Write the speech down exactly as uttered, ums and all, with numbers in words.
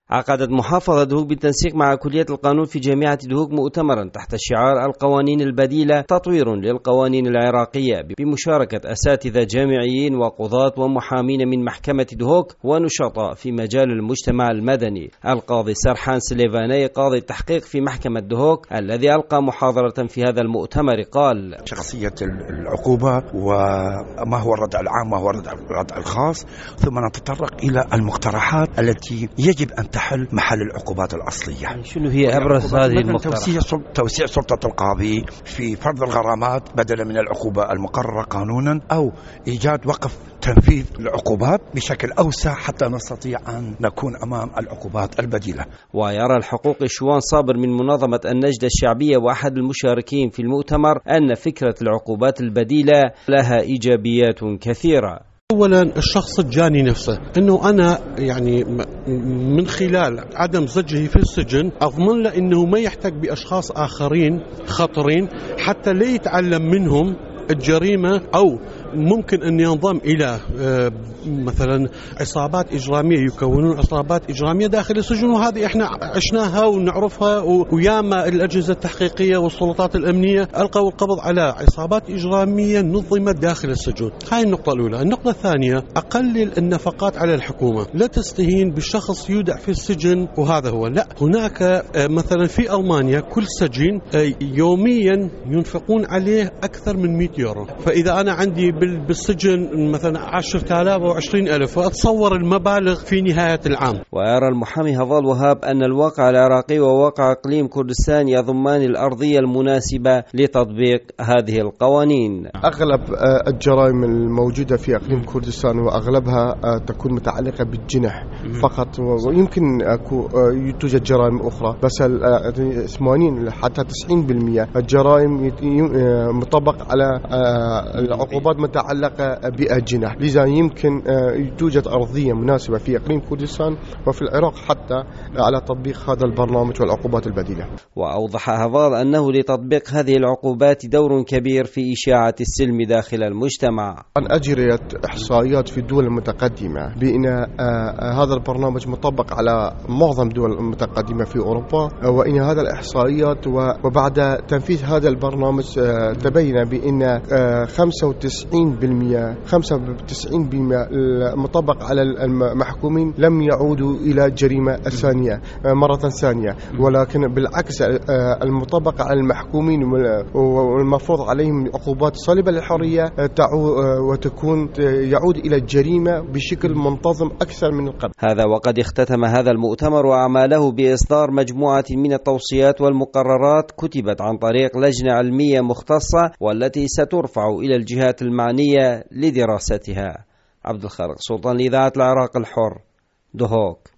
عقدت محافظة دهوك بالتنسيق مع كلية القانون في جامعة دهوك مؤتمرا تحت شعار القوانين البديلة تطوير للقوانين العراقية بمشاركة أساتذة جامعيين وقضاة ومحامين من محكمة دهوك ونشطاء في مجال المجتمع المدني. القاضي سرحان سليفاني قاضي التحقيق في محكمة دهوك الذي ألقى محاضرة في هذا المؤتمر قال: شخصية العقوبة وما هو الردع العام وما هو الردع الخاص، ثم نتطرق إلى المقترحات التي يجب أن تحل محل العقوبات الأصلية. يعني شنو هي أبرز هذه المقترحات؟ توسيع, توسيع سلطة القاضي في فرض الغرامات بدلا من العقوبة المقررة قانونا، أو إيجاد وقف تنفيذ العقوبات بشكل أوسع حتى نستطيع أن نكون أمام العقوبات البديلة. ويرى الحقوقي شوان صابر من منظمة النجدة الشعبية وأحد المشاركين في المؤتمر أن فكرة العقوبات البديلة لها إيجابيات كثيرة. أولا الشخص الجاني نفسه، أنه أنا يعني من خلال عدم زجه في السجن أضمن له أنه ما يحتك بأشخاص آخرين خطرين حتى لا يتعلم منهم الجريمة، أو ممكن أن ينضم إلى مثلا عصابات إجرامية، يكونون عصابات إجرامية داخل السجن، وهذه إحنا عشناها ونعرفها، وياما الأجهزة التحقيقية والسلطات الأمنية ألقوا القبض على عصابات إجرامية نظمت داخل السجون. هاي النقطة الأولى. النقطة الثانية، أقلل النفقات على الحكومة، لا تستهين بالشخص يودع في السجن وهذا هو، لا، هناك مثلا في ألمانيا كل سجين يوميا ينفقون عليه أكثر من مئة يورو، فإذا أنا عندي بالسجن مثلا عشرة آلاف أو عشرين ألف، فأتصور المبالغ في نهاية العام. ويرى المحامي هضال وهاب أن الواقع العراقي وواقع إقليم كردستان يضمان الأرضية المناسبة لتطبيق هذه القوانين. أغلب الجرائم الموجودة في إقليم كردستان وأغلبها تكون متعلقة بالجنح فقط، ويمكن توجد جرائم أخرى، بس ثمانين حتى تسعين بالمئة الجرائم مطبق على العقوبات متعلقة بالجنح، لذا يمكن توجد أرضية مناسبة في إقليم كردستان وفي العراق حتى على تطبيق هذا البرنامج والعقوبات البديلة. وأوضح هضال أنه لتطبيق هذه العقوبات دور كبير في إشاعة السلم داخل المجتمع. أن أجريت إحصائيات في الدول المتقدمة بأن هذا البرنامج مطبق على معظم الدول المتقدمة في أوروبا، وإن هذا الإحصائيات وبعد تنفيذ هذا البرنامج تبين بأن خمسة وتسعين بالمئة خمسة وتسعين بالمئة المطبق على المحكومين لم يعودوا إلى الجريمة الثانية مرة ثانية، ولكن بالعكس المطبق على المحكومين والمفروض عليهم عقوبات صلبة للحرية وتكون يعود إلى الجريمة بشكل منتظم أكثر من قبل. هذا وقد اختتم هذا المؤتمر وأعماله بإصدار مجموعة من التوصيات والمقررات كتبت عن طريق لجنة علمية مختصة والتي سترفع إلى الجهات المعنية لدراستها. عبد الخالق سلطان لإذاعة العراق الحر، دهوك.